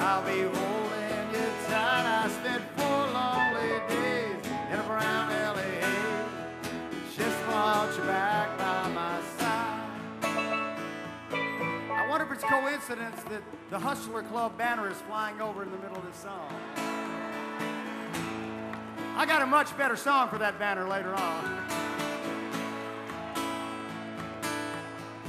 I'll be holding you tight. I spent 4 lonely days in a brown LA haze. Just want you back by my side. I wonder if it's coincidence that the Hustler Club banner is flying over in the middle of this song. I got a much better song for that banner later on.